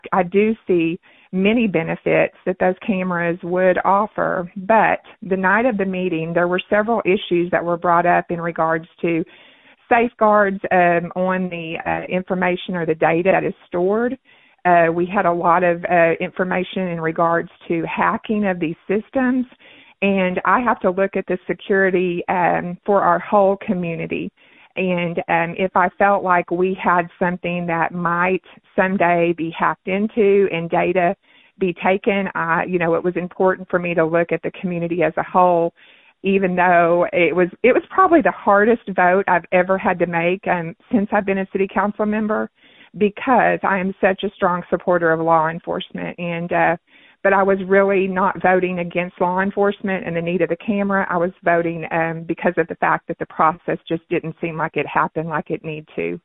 I do see many benefits that those cameras would offer. But the night of the meeting, there were several issues that were brought up in regards to safeguards on the information or the data that is stored. We had a lot of information in regards to hacking of these systems, and I have to look at the security for our whole community. And if I felt like we had something that might someday be hacked into and data be taken, it was important for me to look at the community as a whole, even though it was probably the hardest vote I've ever had to make since I've been a city council member, because I am such a strong supporter of law enforcement. But I was really not voting against law enforcement and the need of the camera. I was voting because of the fact that the process just didn't seem like it happened like it needed to.